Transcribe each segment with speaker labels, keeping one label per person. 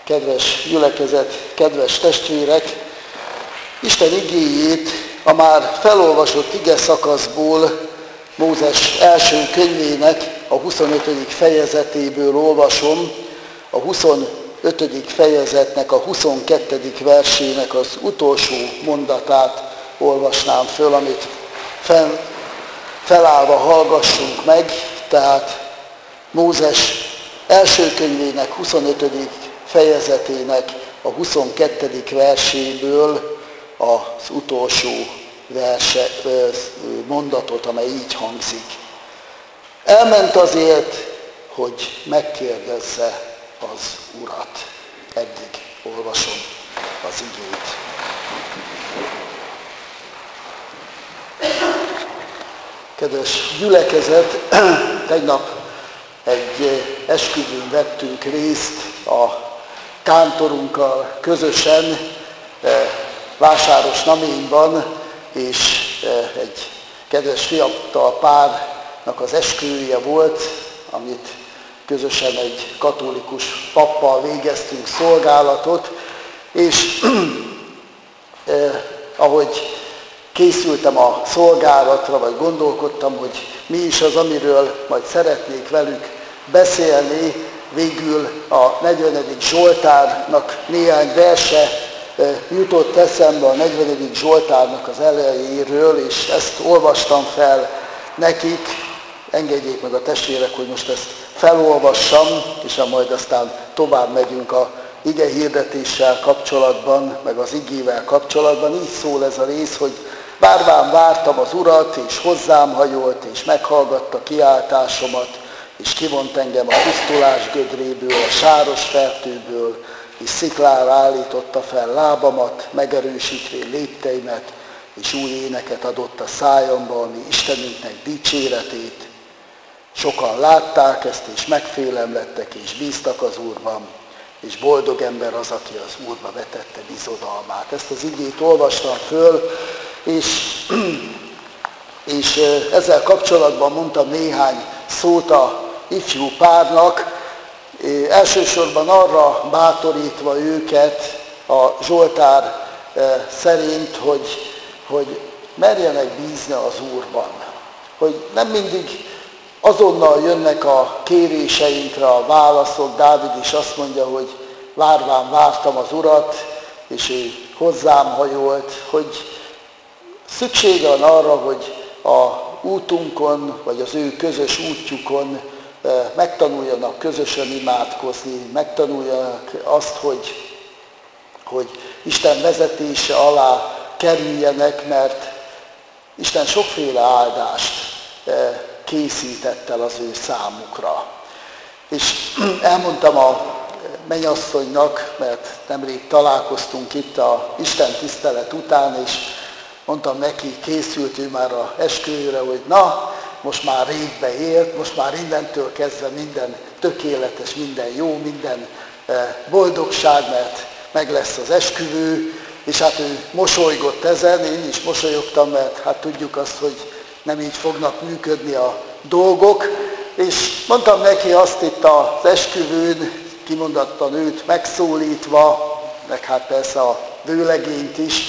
Speaker 1: Kedves gyülekezet, kedves testvérek! Isten igéjét a már felolvasott ige szakaszból, Mózes első könyvének a 25. fejezetéből olvasom, a 25. fejezetnek a 22. versének az utolsó mondatát olvasnám föl, amit felállva hallgassunk meg, tehát Mózes első könyvének 25. fejezetének a 22. verséből az utolsó mondatot, amely így hangzik. Elment azért, hogy megkérdezze az Urat. Eddig olvasom az igét. Kedves gyülekezet, tegnap egy esküvőn vettünk részt a kántorunkkal közösen Vásárosnaményban, és egy kedves fiatal párnak az esküvője volt, amit közösen egy katolikus pappal végeztünk szolgálatot, és ahogy készültem a szolgálatra, vagy gondolkodtam, hogy mi is az, amiről majd szeretnék velük beszélni, végül a 40. Zsoltárnak néhány verse jutott eszembe a 40. Zsoltárnak az elejéről, és ezt olvastam fel nekik. Engedjék meg a testvérek, hogy most ezt felolvassam, és majd aztán tovább megyünk a ige hirdetéssel kapcsolatban, meg az igével kapcsolatban. Így szól ez a rész, hogy bárván vártam az Urat, és hozzám hajolt, és meghallgatta kiáltásomat, és kivont engem a pusztulás gödréből, a sáros fertőből, és sziklára állította fel lábamat, megerősítvén lépteimet, és új éneket adott a szájamba, ami Istenünknek dicséretét. Sokan látták ezt, és megfélemlettek, és bíztak az Úrban, és boldog ember az, aki az Úrba vetette bizodalmát. Ezt az igét olvastam föl, és ezzel kapcsolatban mondtam néhány szót a ifjú párnak, elsősorban arra bátorítva őket a Zsoltár szerint, hogy merjenek bízni az Úrban. Hogy nem mindig azonnal jönnek a kéréseinkre a válaszok. Dávid is azt mondja, hogy várván vártam az Urat, és ő hozzám hajolt, hogy szüksége van arra, hogy a útunkon, vagy az ő közös útjukon megtanuljanak közösen imádkozni, megtanuljanak azt, hogy Isten vezetése alá kerüljenek, mert Isten sokféle áldást készített el az ő számukra. És elmondtam a mennyasszonynak, mert nemrég találkoztunk itt a Isten tisztelet után, és mondtam neki, készült ő már az esküvőre, hogy na, most már régbe élt, most már innentől kezdve minden tökéletes, minden jó, minden boldogság, mert meg lesz az esküvő, és hát ő mosolygott ezen, én is mosolyogtam, mert hát tudjuk azt, hogy nem így fognak működni a dolgok, és mondtam neki azt itt az esküvőn, kimondottan őt megszólítva, meg hát persze a vőlegényt is,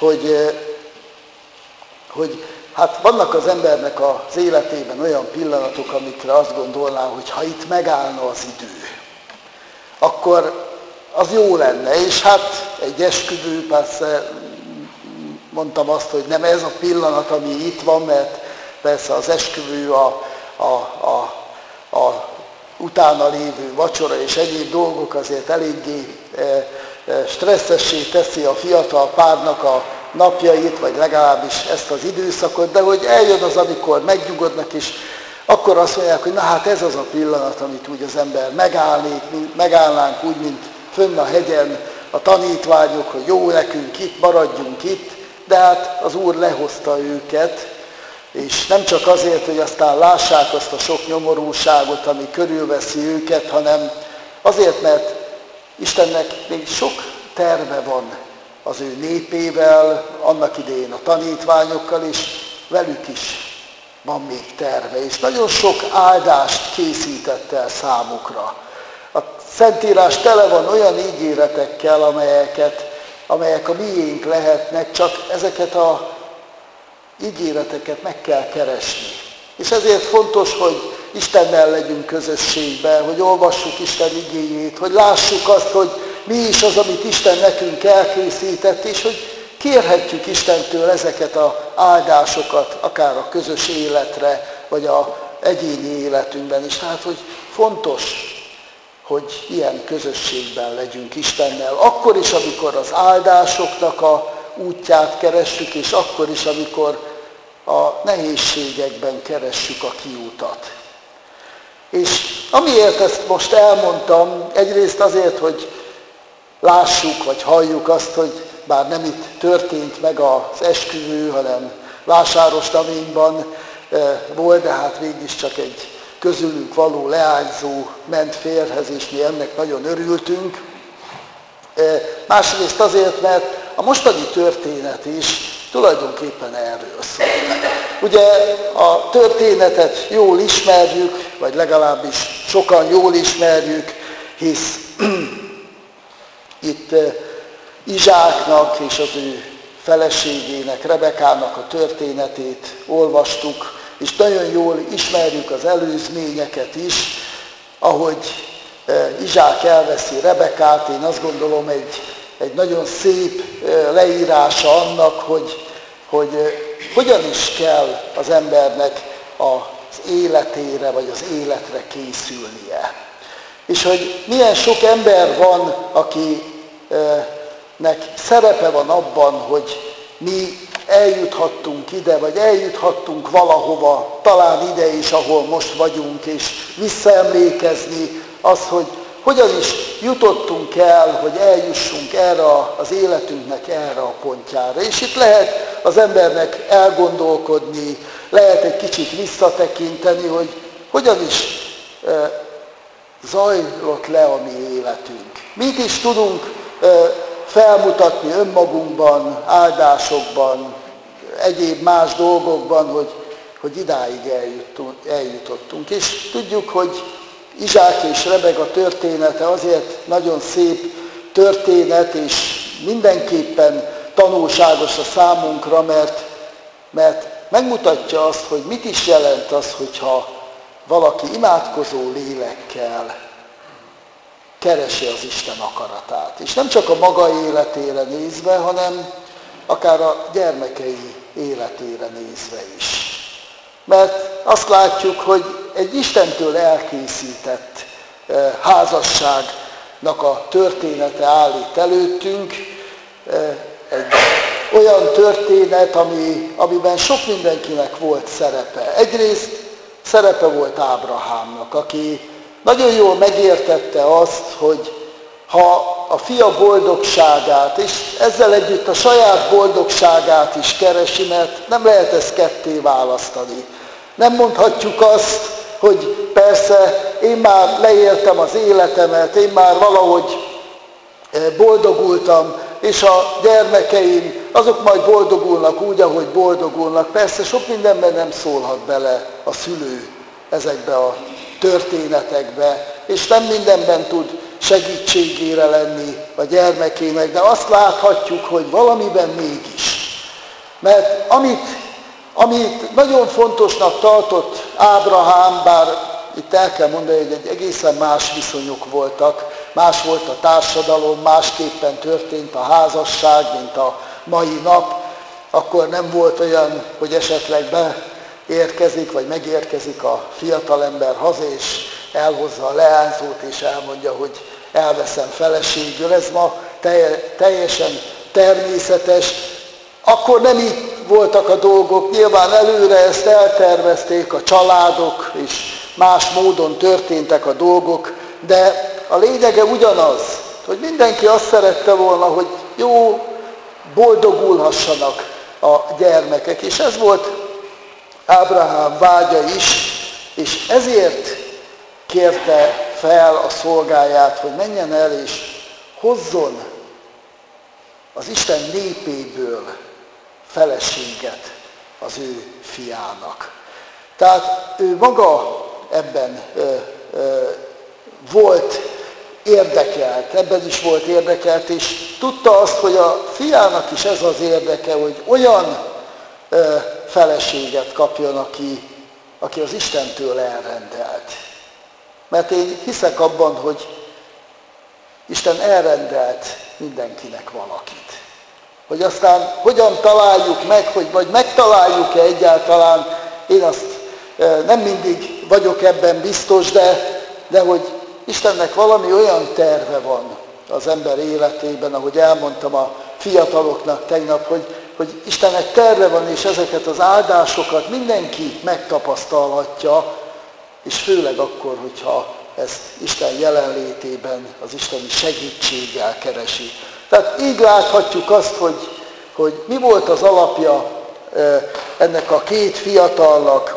Speaker 1: hogy hát vannak az embernek az életében olyan pillanatok, amikre azt gondolná, hogy ha itt megállna az idő, akkor az jó lenne. És hát egy esküvő, persze mondtam azt, hogy nem ez a pillanat, ami itt van, mert persze az esküvő a utána lévő vacsora és egyéb dolgok azért eléggé stresszessé teszi a fiatal párnak a napjait, vagy legalábbis ezt az időszakot, de hogy eljön az, amikor megnyugodnak, és akkor azt mondják, hogy na hát ez az a pillanat, amit úgy az ember megállnánk úgy, mint fönn a hegyen a tanítványok, hogy jó nekünk itt, maradjunk itt, de hát az Úr lehozta őket, és nem csak azért, hogy aztán lássák azt a sok nyomorúságot, ami körülveszi őket, hanem azért, mert Istennek még sok terve van az ő népével, annak idején a tanítványokkal, és velük is van még terve, és nagyon sok áldást készített el számukra. Az Szentírás tele van olyan ígéretekkel, amelyek a miénk lehetnek, csak ezeket a ígéreteket meg kell keresni. És ezért fontos, hogy Istennel legyünk közösségben, hogy olvassuk Isten igéjét, hogy lássuk azt, hogy mi is az, amit Isten nekünk elkészített, és hogy kérhetjük Istentől ezeket az áldásokat, akár a közös életre, vagy az egyéni életünkben is. Tehát, hogy fontos, hogy ilyen közösségben legyünk Istennel. Akkor is, amikor az áldásoknak a útját keressük, és akkor is, amikor a nehézségekben keressük a kiutat. És amiért ezt most elmondtam, egyrészt azért, hogy lássuk, vagy halljuk azt, hogy bár nem itt történt meg az esküvő, hanem Vásárosnaményban volt, de hát mégiscsak egy közülünk való leányzó ment férjhez, és mi ennek nagyon örültünk. Másrészt azért, mert a mostani történet is tulajdonképpen erről szól. Ugye a történetet jól ismerjük, vagy legalábbis sokan jól ismerjük, hisz itt Izsáknak és az ő feleségének, Rebekának a történetét olvastuk, és nagyon jól ismerjük az előzményeket is, ahogy Izsák elveszi Rebekát. Én azt gondolom, egy nagyon szép leírása annak, hogy hogyan is kell az embernek az életére, vagy az életre készülnie. És hogy milyen sok ember van, akinek szerepe van abban, hogy mi eljuthattunk ide, vagy eljuthattunk valahova, talán ide is, ahol most vagyunk, és visszaemlékezni az, hogy hogyan is jutottunk el, hogy eljussunk erre az életünknek erre a pontjára. És itt lehet az embernek elgondolkodni, lehet egy kicsit visszatekinteni, hogy hogyan is zajlott le a mi életünk. Mit is tudunk felmutatni önmagunkban, áldásokban, egyéb más dolgokban, hogy idáig eljutottunk. És tudjuk, hogy Izsák és Rebeka története azért nagyon szép történet, és mindenképpen tanulságos a számunkra, mert megmutatja azt, hogy mit is jelent az, hogyha valaki imádkozó lélekkel keresi az Isten akaratát. És nem csak a maga életére nézve, hanem akár a gyermekei életére nézve is. Mert azt látjuk, hogy egy Istentől elkészített házasságnak a története áll itt előttünk, egy olyan történet, amiben sok mindenkinek volt szerepe. Egyrészt szerepe volt Ábrahámnak, aki nagyon jól megértette azt, hogy ha a fia boldogságát, és ezzel együtt a saját boldogságát is keresi, mert nem lehet ezt ketté választani. Nem mondhatjuk azt, hogy persze én már leéltem az életemet, én már valahogy boldogultam, és a gyermekeim, azok majd boldogulnak úgy, ahogy boldogulnak. Persze sok mindenben nem szólhat bele a szülő ezekbe a történetekbe, és nem mindenben tud segítségére lenni a gyermekének, de azt láthatjuk, hogy valamiben mégis. Mert amit nagyon fontosnak tartott Ábrahám, bár itt el kell mondani, hogy egy egészen más viszonyok voltak, más volt a társadalom, másképpen történt a házasság, mint a mai nap, akkor nem volt olyan, hogy esetleg beérkezik, vagy megérkezik a fiatalember haza, és elhozza a leányzót, és elmondja, hogy elveszem feleségül. Ez ma teljesen természetes. Akkor nem így voltak a dolgok, nyilván előre ezt eltervezték a családok, és más módon történtek a dolgok, de a lényege ugyanaz, hogy mindenki azt szerette volna, hogy jó, boldogulhassanak a gyermekek, és ez volt Ábrahám vágya is, és ezért kérte fel a szolgáját, hogy menjen el és hozzon az Isten népéből feleséget az ő fiának. Tehát ő maga ebben volt érdekelt, ebben is volt érdekelt, és tudta azt, hogy a fiának is ez az érdeke, hogy olyan feleséget kapjon, aki az Istentől elrendelt. Mert én hiszek abban, hogy Isten elrendelt mindenkinek valakit. Hogy aztán hogyan találjuk meg, hogy vagy megtaláljuk-e egyáltalán, én azt nem mindig vagyok ebben biztos, de hogy Istennek valami olyan terve van az ember életében, ahogy elmondtam a fiataloknak tegnap, hogy Istennek terve van, és ezeket az áldásokat mindenki megtapasztalhatja, és főleg akkor, hogyha ezt Isten jelenlétében, az isteni segítséggel keresi. Tehát így láthatjuk azt, hogy mi volt az alapja ennek a két fiatalnak,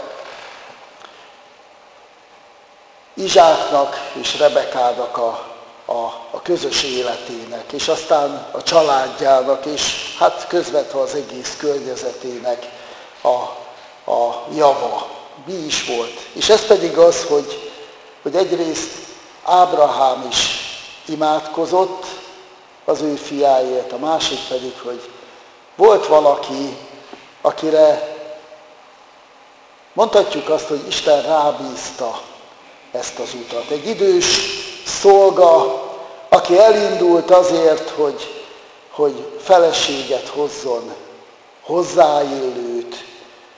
Speaker 1: Izsáknak és Rebekának a közös életének, és aztán a családjának, és hát közvetve az egész környezetének a java. Mi is volt? És ez pedig az, hogy egyrészt Ábrahám is imádkozott az ő fiáért, a másik pedig, hogy volt valaki, akire mondhatjuk azt, hogy Isten rábízta ezt az utat. Egy idős szolga, aki elindult azért, hogy feleséget hozzon, hozzáillőt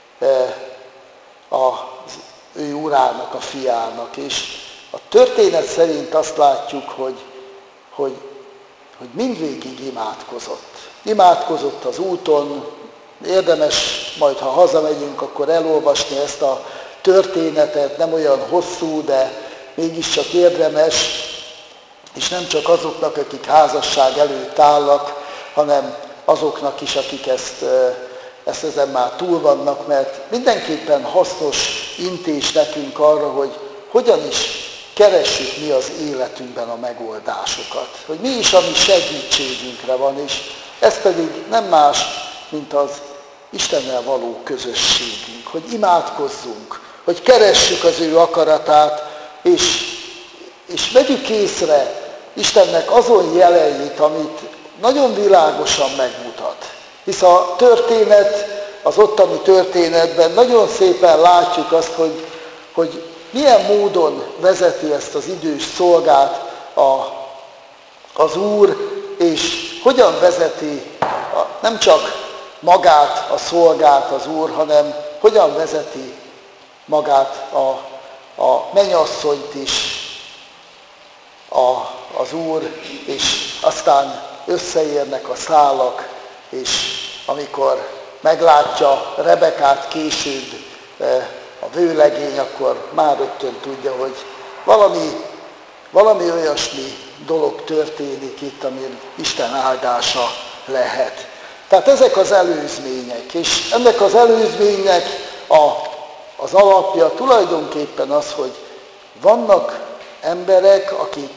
Speaker 1: az ő urának, a fiának. És a történet szerint azt látjuk, hogy mindvégig imádkozott. Imádkozott az úton, érdemes majd, ha hazamegyünk, akkor elolvasni ezt a történetet, nem olyan hosszú, de mégiscsak érdemes, és nem csak azoknak, akik házasság előtt állnak, hanem azoknak is, akik ezt ezen már túl vannak, mert mindenképpen hasznos intés nekünk arra, hogy hogyan is keressük mi az életünkben a megoldásokat. Hogy mi is, ami segítségünkre van, és ez pedig nem más, mint az Istennel való közösségünk. Hogy imádkozzunk, hogy keressük az ő akaratát, és vegyük észre Istennek azon jeleit, amit nagyon világosan megmutat. Hisz a történet, az ottani történetben nagyon szépen látjuk azt, hogy milyen módon vezeti ezt az idős szolgát az Úr, és hogyan vezeti nem csak magát a szolgát az Úr, hanem hogyan vezeti magát a mennyasszonyt is az Úr, és aztán összeérnek a szálak, és amikor meglátja Rebekát később a vőlegény, akkor már rögtön tudja, hogy valami olyasmi dolog történik itt, amin Isten áldása lehet. Tehát ezek az előzmények, és ennek az előzménynek az alapja tulajdonképpen az, hogy vannak emberek,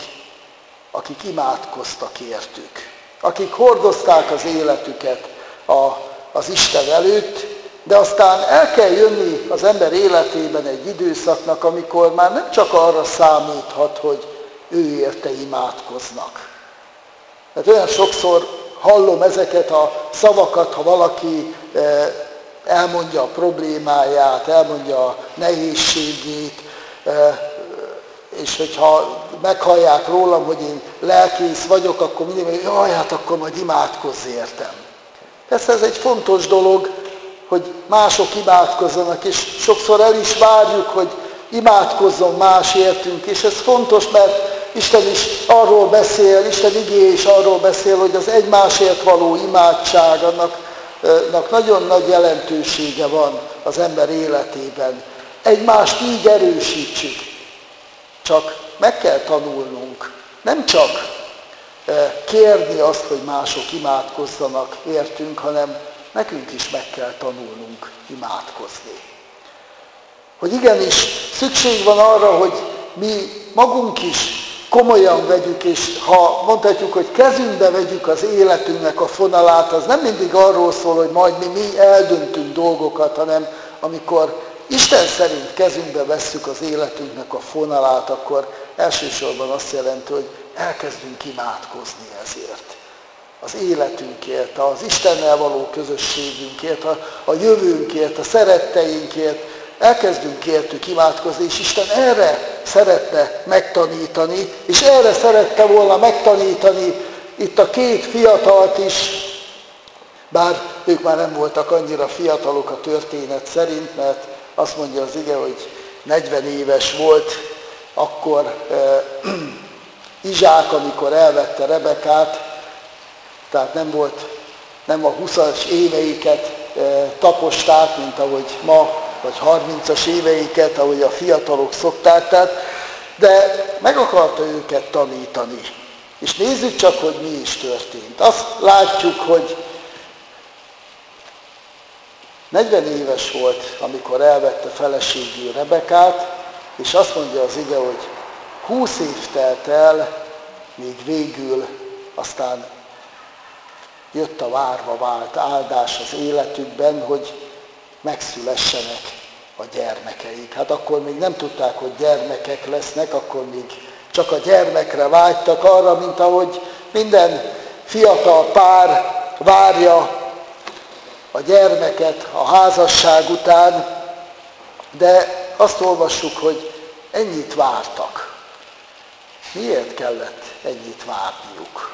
Speaker 1: akik imádkoztak értük, akik hordozták az életüket az Isten előtt, de aztán el kell jönni az ember életében egy időszaknak, amikor már nem csak arra számíthat, hogy ő érte imádkoznak. Mert olyan sokszor hallom ezeket a szavakat, ha valaki elmondja a problémáját, elmondja a nehézségét, és hogyha meghallják rólam, hogy én lelkész vagyok, akkor mindig mondja, jaj, hát akkor majd imádkozz értem. Persze ez egy fontos dolog, hogy mások imádkozzanak, és sokszor el is várjuk, hogy imádkozzon más értünk, és ez fontos, mert Isten is arról beszél, Isten igéje is arról beszél, hogy az egymásért való imádság, annak nagyon nagy jelentősége van az ember életében. Egymást így erősítsük. Csak meg kell tanulnunk, nem csak kérni azt, hogy mások imádkozzanak értünk, hanem nekünk is meg kell tanulnunk imádkozni. Hogy igenis szükség van arra, hogy mi magunk is komolyan vegyük, és ha mondhatjuk, hogy kezünkbe vegyük az életünknek a fonalát, az nem mindig arról szól, hogy majd mi eldöntünk dolgokat, hanem amikor Isten szerint kezünkbe vesszük az életünknek a fonalát, akkor elsősorban azt jelenti, hogy elkezdünk imádkozni ezért. Az életünkért, az Istennel való közösségünkért, a jövőnkért, a szeretteinkért, elkezdünk értük imádkozni, és Isten erre szeretne megtanítani, és erre szerette volna megtanítani itt a két fiatalt is, bár ők már nem voltak annyira fiatalok a történet szerint, mert azt mondja az ige, hogy 40 éves volt akkor Izsák, amikor elvette Rebekát, tehát nem a 20-as éveiket taposták, mint ahogy ma, vagy 30-as éveiket, ahogy a fiatalok szokták, de meg akarta őket tanítani. És nézzük csak, hogy mi is történt. Azt látjuk, hogy 40 éves volt, amikor elvette feleségül Rebekát, és azt mondja az ige, hogy 20 év telt el, míg végül aztán jött a várva vált áldás az életükben, hogy megszülessenek a gyermekeik. Hát akkor még nem tudták, hogy gyermekek lesznek, akkor még csak a gyermekre vágytak arra, mint ahogy minden fiatal pár várja a gyermeket a házasság után, de azt olvassuk, hogy ennyit vártak. Miért kellett ennyit várniuk?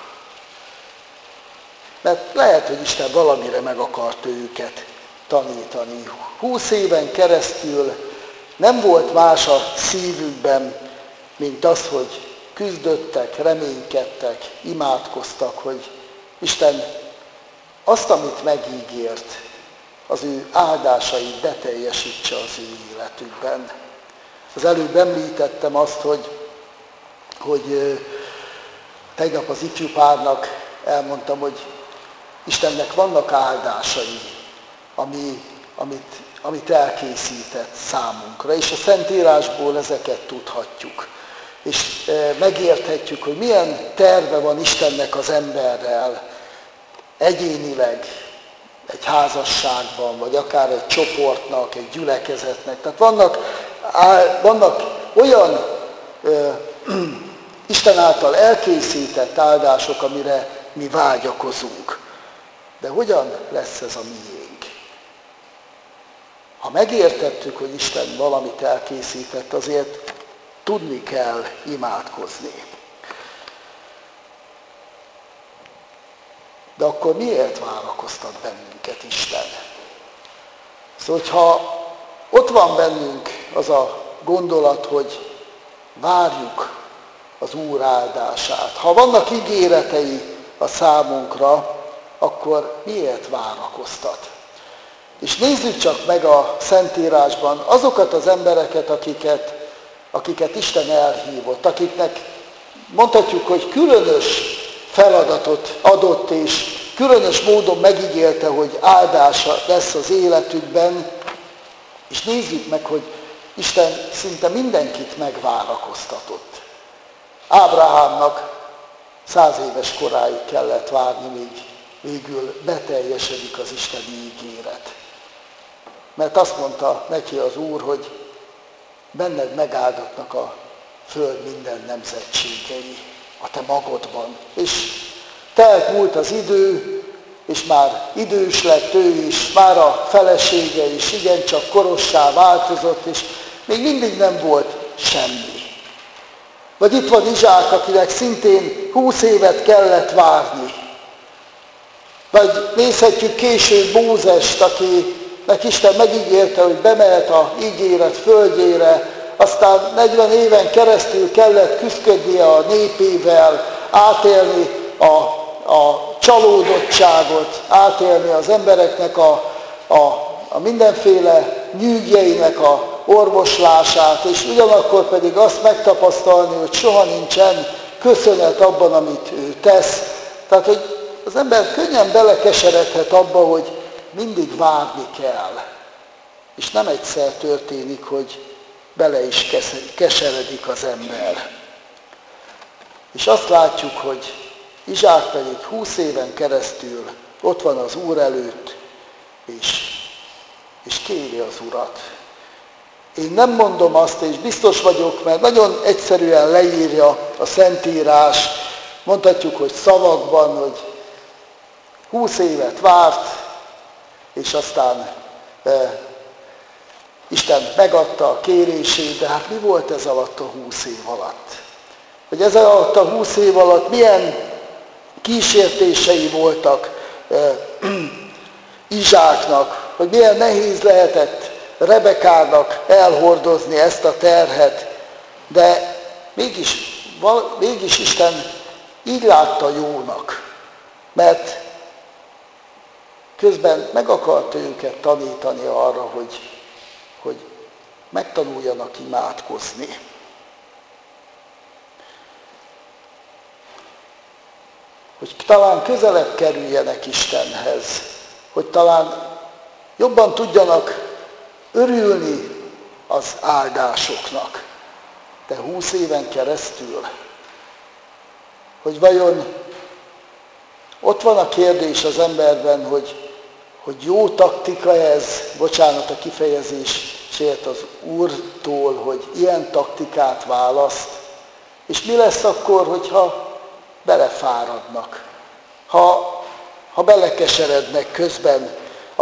Speaker 1: Mert lehet, hogy Isten valamire meg akart őket tanítani. 20 éven keresztül nem volt más a szívükben, mint az, hogy küzdöttek, reménykedtek, imádkoztak, hogy Isten azt, amit megígért, az ő áldásait beteljesítse az ő életükben. Az előbb említettem azt, hogy tegnap az ifjú párnak elmondtam, hogy Istennek vannak áldásai, amit elkészített számunkra, és a Szentírásból ezeket tudhatjuk. És megérthetjük, hogy milyen terve van Istennek az emberrel, egyénileg, egy házasságban, vagy akár egy csoportnak, egy gyülekezetnek. Tehát vannak olyan Isten által elkészített áldások, amire mi vágyakozunk. De hogyan lesz ez a miénk? Ha megértettük, hogy Isten valamit elkészített, azért tudni kell imádkozni. De akkor miért várakoztat bennünket Isten? Szóval, hogyha ott van bennünk az a gondolat, hogy várjuk az Úr áldását, ha vannak ígéretei a számunkra, akkor miért várakoztat? És nézzük csak meg a Szentírásban azokat az embereket, akiket Isten elhívott, akiknek mondhatjuk, hogy különös feladatot adott, és különös módon megígérte, hogy áldása lesz az életükben, és nézzük meg, hogy Isten szinte mindenkit megvárakoztatott. Ábrahámnak 100 éves koráig kellett várni, míg végül beteljesedik az isteni ígéret. Mert azt mondta neki az Úr, hogy benned megáldatnak a föld minden nemzetségei a te magodban. És múlt az idő, és már idős lett ő is, már a felesége is igencsak korossá változott, és még mindig nem volt semmi. Vagy itt van Izsák, akinek szintén 20 évet kellett várni. Vagy nézhetjük később Mózest, akinek Isten megígérte, hogy bemehet a ígéret földjére, aztán 40 éven keresztül kellett küszködnie a népével, átélni a csalódottságot, átélni az embereknek a mindenféle nyűgjeinek a orvoslását, és ugyanakkor pedig azt megtapasztalni, hogy soha nincsen köszönet abban, amit ő tesz. Tehát, hogy az ember könnyen belekeseredhet abba, hogy mindig várni kell. És nem egyszer történik, hogy bele is keseredik az ember. És azt látjuk, hogy Izsák pedig 20 éven keresztül ott van az Úr előtt, és kéri az Urat. Én nem mondom azt, és biztos vagyok, mert nagyon egyszerűen leírja a Szentírás, mondhatjuk, hogy szavakban, hogy 20 évet várt, és aztán Isten megadta a kérését, de hát mi volt ez alatt a 20 év alatt? Hogy ez alatt a 20 év alatt milyen kísértései voltak Izsáknak, hogy milyen nehéz lehetett Rebekának elhordozni ezt a terhet, de mégis Isten így látta jónak, mert közben meg akarta őket tanítani arra, hogy megtanuljanak imádkozni. Hogy talán közelebb kerüljenek Istenhez, hogy talán jobban tudjanak örülni az áldásoknak. De 20 éven keresztül, hogy vajon ott van a kérdés az emberben, hogy jó taktika ez, bocsánat a kifejezésért az Úrtól, hogy ilyen taktikát választ, és mi lesz akkor, hogyha belefáradnak, ha belekeserednek közben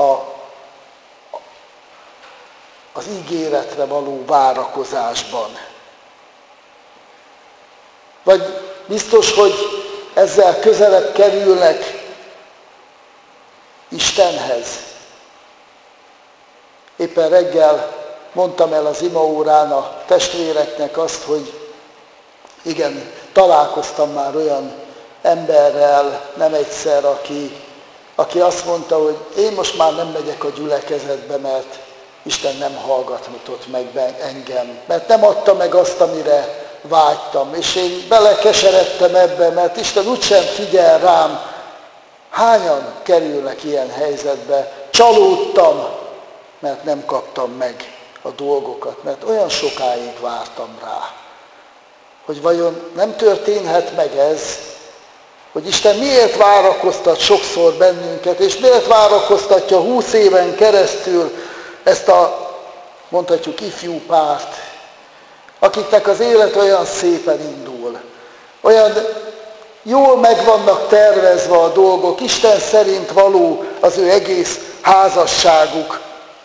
Speaker 1: az ígéretre való várakozásban. Vagy biztos, hogy ezzel közelebb kerülnek Istenhez. Éppen reggel mondtam el az imaórán a testvéreknek azt, hogy igen, találkoztam már olyan emberrel, nem egyszer, aki azt mondta, hogy én most már nem megyek a gyülekezetbe, mert Isten nem hallgatott meg engem, mert nem adta meg azt, amire vágytam, és én belekeseredtem ebbe, mert Isten úgysem figyel rám. Hányan kerülnek ilyen helyzetbe? Csalódtam, mert nem kaptam meg a dolgokat, mert olyan sokáig vártam rá. Hogy vajon nem történhet meg ez, hogy Isten miért várakoztat sokszor bennünket, és miért várakoztatja 20 éven keresztül ezt a, mondhatjuk, ifjú párt, akiknek az élet olyan szépen indul, olyan jól meg vannak tervezve a dolgok, Isten szerint való az ő egész házasságuk,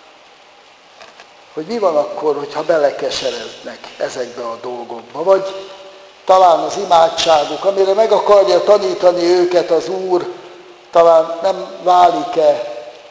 Speaker 1: hogy mi van akkor, hogyha belekeserednek ezekbe a dolgokba, vagy talán az imádságuk, amire meg akarja tanítani őket az Úr, talán nem válik-e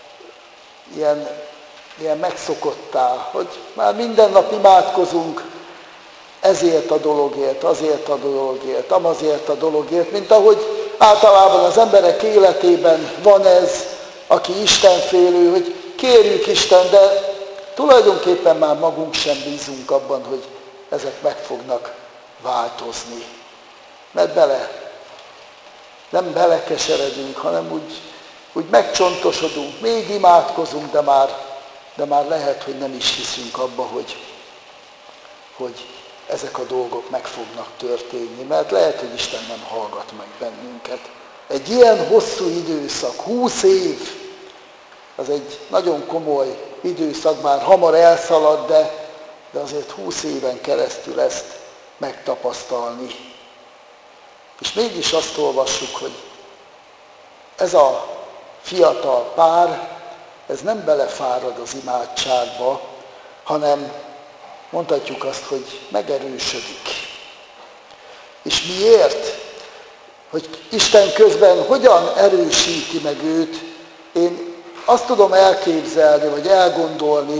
Speaker 1: ilyen megszokottá, hogy már minden nap imádkozunk ezért a dologért, azért a dologért, amazért a dologért, mint ahogy általában az emberek életében van ez, aki istenfélő, hogy kérjük Isten, de tulajdonképpen már magunk sem bízunk abban, hogy ezek meg fognak változni. Mert nem belekeseredünk, hanem úgy megcsontosodunk, még imádkozunk, de már lehet, hogy nem is hiszünk abba, hogy ezek a dolgok meg fognak történni, mert lehet, hogy Isten nem hallgat meg bennünket. Egy ilyen hosszú időszak, 20 év, az egy nagyon komoly időszak, bár hamar elszalad, de azért 20 éven keresztül ezt megtapasztalni. És mégis azt olvassuk, hogy ez a fiatal pár, ez nem belefárad az imádságba, hanem mondhatjuk azt, hogy megerősödik. És miért? Hogy Isten közben hogyan erősíti meg őt, én azt tudom elképzelni, vagy elgondolni,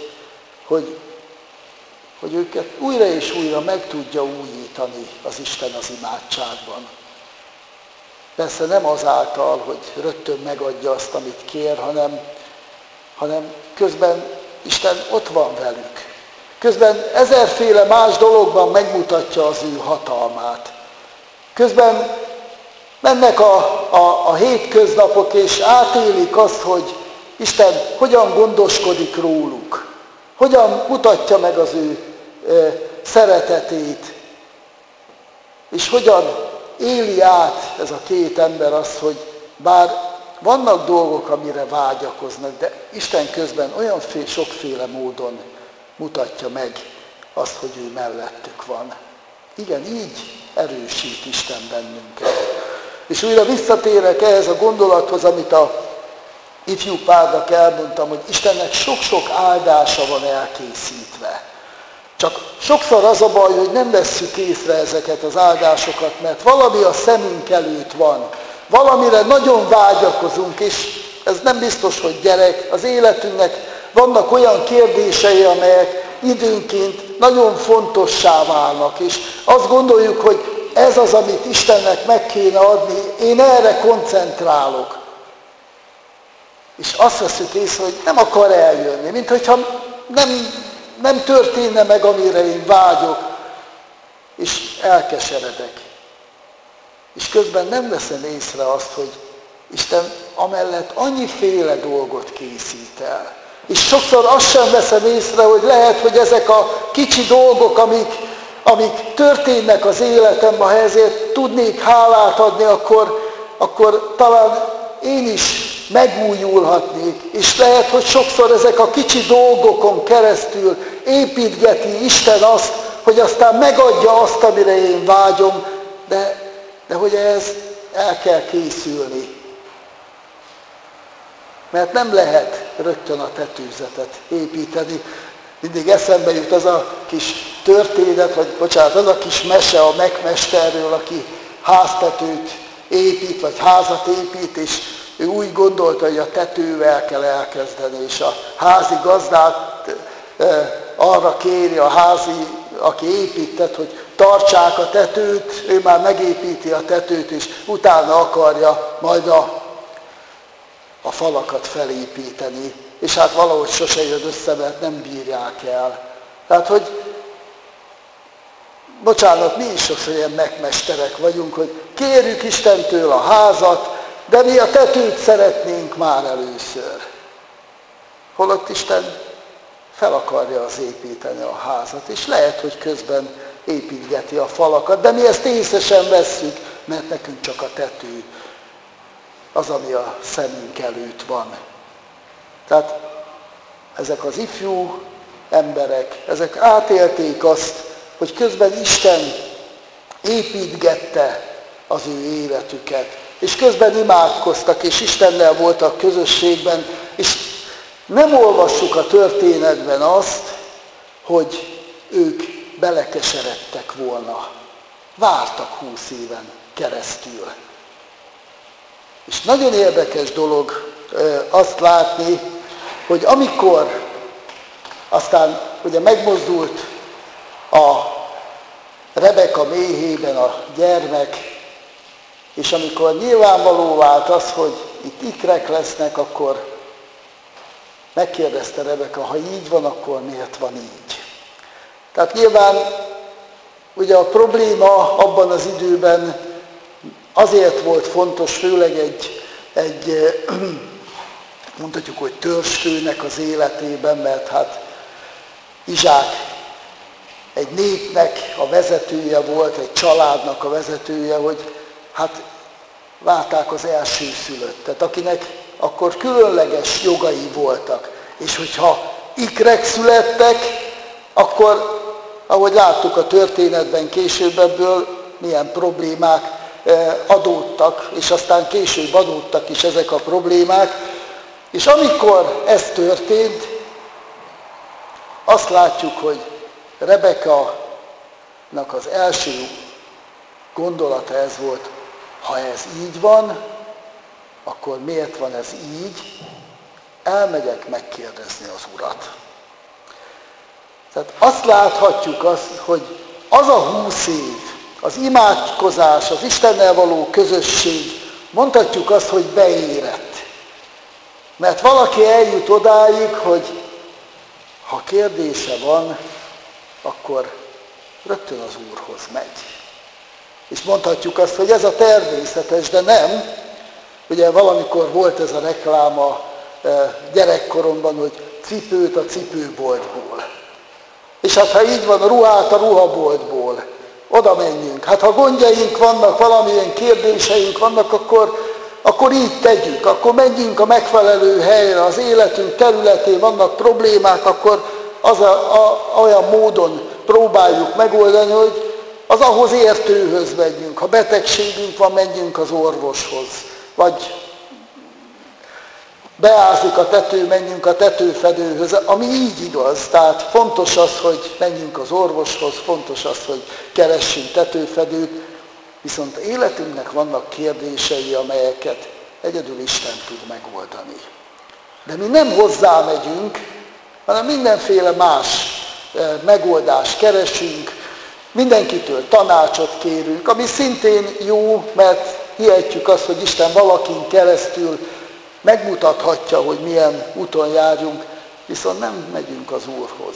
Speaker 1: hogy őket újra és újra meg tudja újítani az Isten az imádságban. Persze nem azáltal, hogy rögtön megadja azt, amit kér, hanem közben Isten ott van velük. Közben ezerféle más dologban megmutatja az ő hatalmát. Közben mennek a hétköznapok, és átélik azt, hogy Isten hogyan gondoskodik róluk, hogyan mutatja meg az ő szeretetét, és hogyan éli át ez a két ember azt, hogy bár vannak dolgok, amire vágyakoznak, de Isten közben olyan sokféle módon mutatja meg azt, hogy ő mellettük van. Igen, így erősít Isten bennünket. És újra visszatérek ehhez a gondolathoz, amit a ifjú párnak elmondtam, hogy Istennek sok-sok áldása van elkészítve. Csak sokszor az a baj, hogy nem vesszük észre ezeket az áldásokat, mert valami a szemünk előtt van. Valamire nagyon vágyakozunk, és ez nem biztos, hogy gyerek. Az életünknek vannak olyan kérdései, amelyek időnként nagyon fontossá válnak, és azt gondoljuk, hogy ez az, amit Istennek meg kéne adni, én erre koncentrálok. És azt veszük észre, hogy nem akar eljönni, mint hogyha nem történne meg, amire én vágyok, és elkeseredek. És közben nem veszem észre azt, hogy Isten amellett annyiféle dolgot készít el. És sokszor azt sem veszem észre, hogy lehet, hogy ezek a kicsi dolgok, amik történnek az életemben, ha ezért tudnék hálát adni, akkor talán én is megújulhatnék. És lehet, hogy sokszor ezek a kicsi dolgokon keresztül építgeti Isten azt, hogy aztán megadja azt, amire én vágyom, de hogy ehhez el kell készülni. Mert nem lehet rögtön a tetőzetet építeni. Mindig eszembe jut az a kis történet, az a kis mese a megmesterről, aki háztetőt épít, vagy házat épít, és ő úgy gondolta, hogy a tetővel kell elkezdeni, és a házi gazdát arra kéri aki épített, hogy tartsák a tetőt, ő már megépíti a tetőt, és utána akarja majd a falakat felépíteni. És hát valahogy sose jön össze, mert nem bírják el. Tehát, hogy bocsánat, mi is sokszor ilyen megmesterek vagyunk, hogy kérjük Istentől a házat, de mi a tetőt szeretnénk már először. Holott Isten fel akarja az építeni a házat, és lehet, hogy közben építgeti a falakat, de mi ezt észre sem vesszük, mert nekünk csak a tető az, ami a szemünk előtt van. Tehát ezek az ifjú emberek, ezek átélték azt, hogy közben Isten építgette az ő életüket, és közben imádkoztak, és Istennel voltak közösségben, és nem olvassuk a történetben azt, hogy ők belekeseredtek volna. Vártak 20 éven keresztül. És nagyon érdekes dolog azt látni, hogy amikor aztán ugye megmozdult a Rebeka méhében a gyermek, és amikor nyilvánvaló vált az, hogy itt ikrek lesznek, akkor megkérdezte Rebeka, ha így van, akkor miért van így? Tehát nyilván ugye a probléma abban az időben azért volt fontos, főleg egy mondhatjuk, hogy törzsfőnek az életében, mert hát Izsák egy népnek a vezetője volt, egy családnak a vezetője, hogy hát várták az elsőszülöttet, akinek akkor különleges jogai voltak. És hogyha ikrek születtek, akkor, ahogy láttuk a történetben később, ebből milyen problémák adódtak, és aztán később adódtak is ezek a problémák. És amikor ez történt, azt látjuk, hogy Rebeka-nak az első gondolata ez volt, ha ez így van, akkor miért van ez így? Elmegyek megkérdezni az Urat. Tehát azt láthatjuk, hogy az a 20 év, az imádkozás, az Istennel való közösség, mondhatjuk azt, hogy beérett. Mert valaki eljut odáig, hogy ha kérdése van, akkor rögtön az Úrhoz megy. És mondhatjuk azt, hogy ez a természetes, de nem. Ugye valamikor volt ez a reklám a gyerekkoromban, hogy cipőt a cipőboltból. És hát ha így van, ruhát a ruhaboltból. Oda menjünk. Hát ha gondjaink vannak, valamilyen kérdéseink vannak, akkor így tegyük. Akkor menjünk a megfelelő helyre, az életünk területén vannak problémák, akkor olyan módon próbáljuk megoldani, hogy az ahhoz értőhöz menjünk. Ha betegségünk van, menjünk az orvoshoz. Vagy beázik a tető, menjünk a tetőfedőhöz, ami így igaz. Tehát fontos az, hogy menjünk az orvoshoz, fontos az, hogy keressünk tetőfedőt, viszont életünknek vannak kérdései, amelyeket egyedül Isten tud megoldani. De mi nem hozzá megyünk, hanem mindenféle más megoldást keresünk, mindenkitől tanácsot kérünk, ami szintén jó, mert hihetjük azt, hogy Isten valakin keresztül megmutathatja, hogy milyen úton járjunk, viszont nem megyünk az Úrhoz.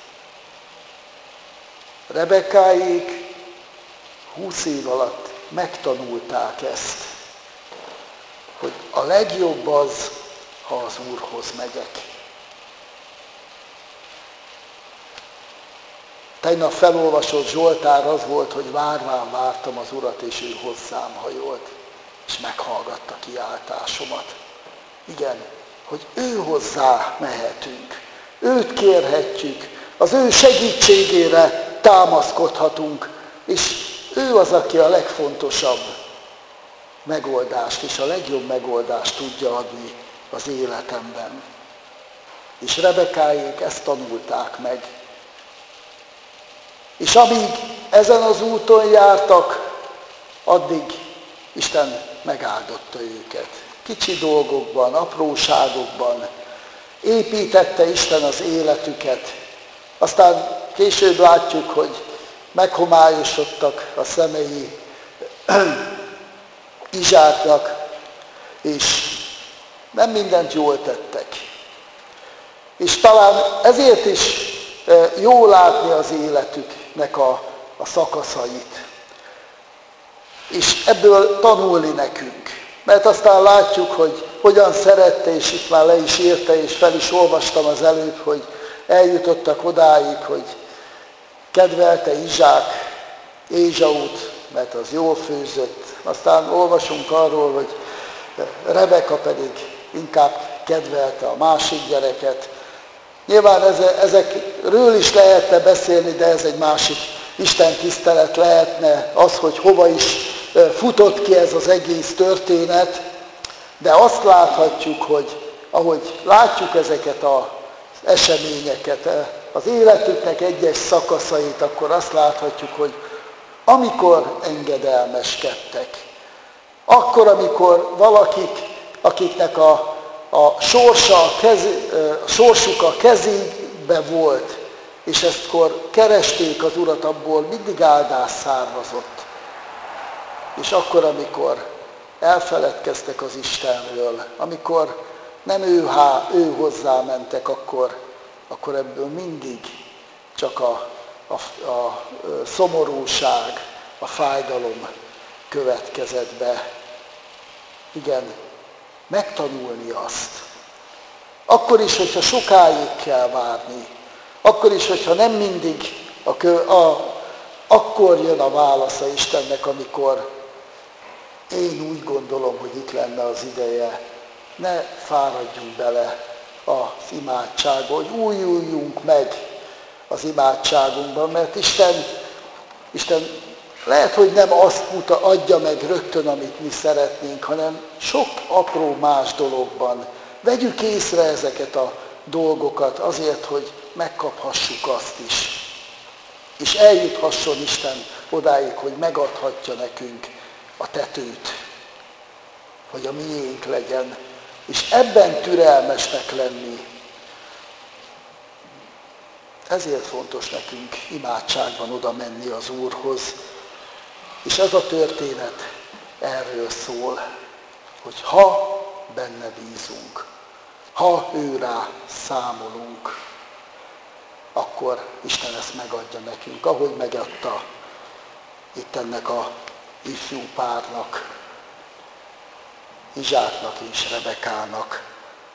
Speaker 1: Rebekkáék 20 év alatt megtanulták ezt, hogy a legjobb az, ha az Úrhoz megyek. Tegnap felolvasott Zsoltár az volt, hogy várván vártam az Urat, és ő hozzám hajolt, és meghallgatta kiáltásomat. Igen, hogy ő hozzá mehetünk, őt kérhetjük, az ő segítségére támaszkodhatunk, és ő az, aki a legfontosabb megoldást és a legjobb megoldást tudja adni az életemben. És Rebekkáék ezt tanulták meg. És amíg ezen az úton jártak, addig Isten megáldotta őket. Kicsi dolgokban, apróságokban építette Isten az életüket. Aztán később látjuk, hogy meghomályosodtak a szemei Izsáknak, és nem mindent jól tettek. És talán ezért is jó látni az életüknek a szakaszait. És ebből tanulni nekünk. Mert aztán látjuk, hogy hogyan szerette, és itt már le is írta, és fel is olvastam az előbb, hogy eljutottak odáig, hogy kedvelte Izsák Ézsaut, mert az jól főzött. Aztán olvasunk arról, hogy Rebeka pedig inkább kedvelte a másik gyereket. Nyilván ezekről is lehetne beszélni, de ez egy másik Isten tisztelet lehetne, az, hogy hova is futott ki ez az egész történet, de azt láthatjuk, hogy ahogy látjuk ezeket az eseményeket, az életüknek egyes szakaszait, akkor azt láthatjuk, hogy amikor engedelmeskedtek, akkor, amikor valakik, akiknek a sorsuk a kezébe volt, és eztkor keresték az Urat, abból mindig áldás származott. És akkor, amikor elfeledkeztek az Istenről, amikor nem ő hozzá mentek, akkor ebből mindig csak a szomorúság, a fájdalom következett be. Igen, megtanulni azt. Akkor is, hogyha sokáig kell várni, akkor is, hogyha nem mindig akkor jön a válasza Istennek, amikor én úgy gondolom, hogy itt lenne az ideje. Ne fáradjunk bele az imádságba, hogy újuljunk meg az imádságunkban, mert Isten lehet, hogy nem azt adja meg rögtön, amit mi szeretnénk, hanem sok apró más dologban. Vegyük észre ezeket a dolgokat azért, hogy megkaphassuk azt is. És eljuthasson Isten odáig, hogy megadhatja nekünk a tetőt, hogy a miénk legyen. És ebben türelmesnek lenni. Ezért fontos nekünk imádságban oda menni az Úrhoz. És ez a történet erről szól, hogy ha benne bízunk, ha ő rá számolunk, akkor Isten ezt megadja nekünk, ahogy megadta itt ennek a ifjú párnak, Izsáknak és Rebekának.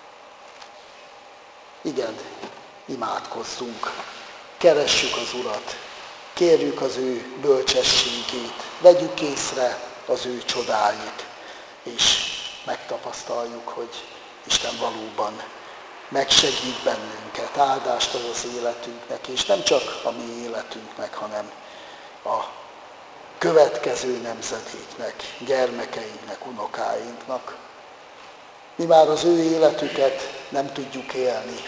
Speaker 1: Igen, imádkozzunk, keressük az Urat, kérjük az ő bölcsességét, vegyük észre az ő csodáit, és megtapasztaljuk, hogy Isten valóban megsegít bennünket, áldást ad az életünknek, és nem csak a mi életünknek, hanem a következő nemzedéknek, gyermekeinknek, unokáinknak. Mi már az ő életüket nem tudjuk élni,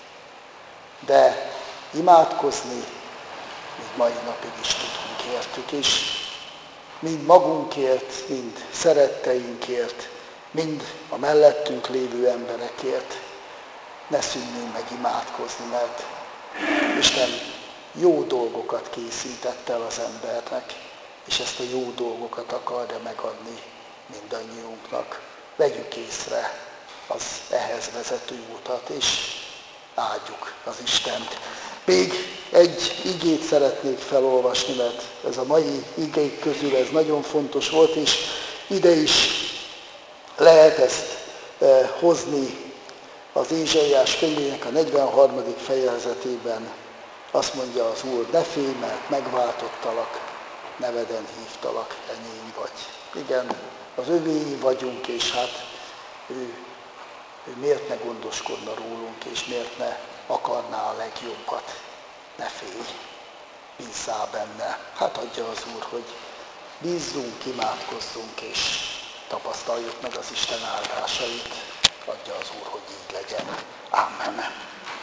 Speaker 1: de imádkozni még mai napig is tudunk értük, és mind magunkért, mind szeretteinkért, mind a mellettünk lévő emberekért ne szűnjünk meg imádkozni, mert Isten jó dolgokat készített el az embernek, és ezt a jó dolgokat akarja megadni mindannyiunknak. Vegyük észre az ehhez vezető utat, és áldjuk az Istent. Még egy igét szeretnék felolvasni, mert ez a mai igék közül ez nagyon fontos volt, és ide is lehet ezt hozni az Ézsaiás könyvének a 43. fejezetében. Azt mondja az Úr, ne félj, mert megváltottalak, neveden hívtalak, enyém vagy. Igen, az övéi vagyunk, és hát ő miért ne gondoskodna rólunk, és miért ne akarná a legjobbat. Ne félj, bízzál benne. Hát adja az Úr, hogy bízzunk, imádkozzunk, és tapasztaljuk meg az Isten áldásait. Adja az Úr, hogy így legyen. Amen.